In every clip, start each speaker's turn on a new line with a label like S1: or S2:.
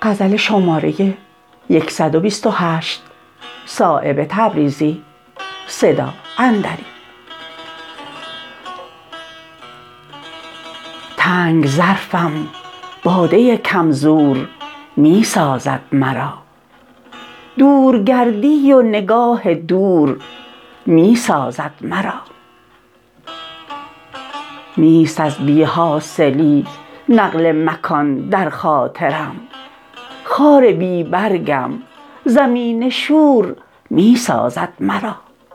S1: تنگ ظرفم باده کم زور می سازد مرا دورگردی و نگاه دور می سازد مرا نیست از بی حاصلی نقل مکان در خاطرم خار بی برگم زمین شور می سازد مرا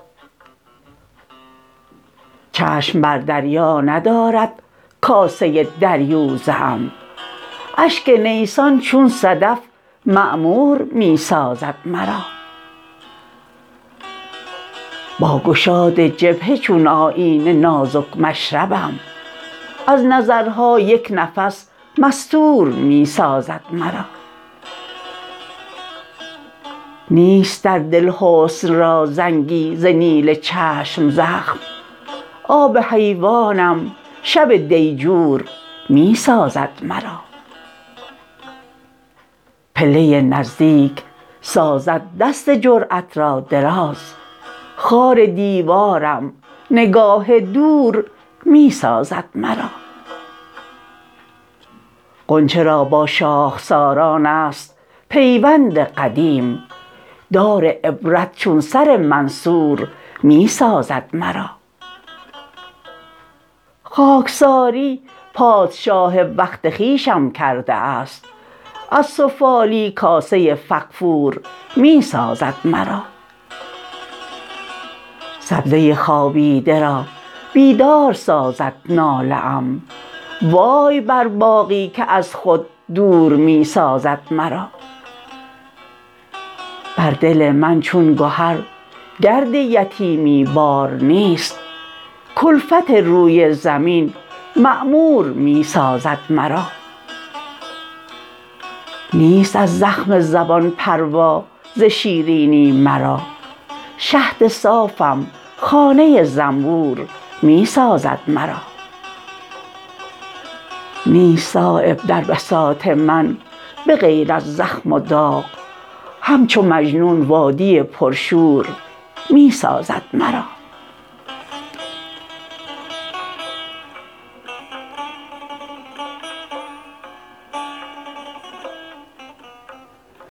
S1: چشم بر دریا ندارد کاسه دریوزه ام اشک نیسان چون صدف معمور می سازد مرا با گشاد جبهه چون آیینه نازک مشربم از نظرها یک نفس مستور می سازد مرا نیست در دل حسن را زنگی ز نیل چشم زخم آب حیوانم شب دیجور می سازد مرا پله نزدیک سازد دست جرأت را دراز خار دیوارم نگاه دور می سازد مرا غنچه را با شاخساران است پیوند قدیم دار عبرت چون سر منصور می سازد مرا خاکساری پادشاه وقت خویشم کرده است از سفالی کاسه فغفور می سازد مرا سبزه خوابیده را بیدار سازد ناله ام وای بر باغی که از خود دور می سازد مرا بر دل من چون گهر گرد یتیمی بار نیست کلفت روی زمین معمور می سازد مرا نیست از زخم زبان پروا ز شیرینی مرا شهد صافم خانه زنبور می سازد مرا نیست صایب در بساط من به غیر از زخم و داغ همچو مجنون وادی پرشور می سازد مرا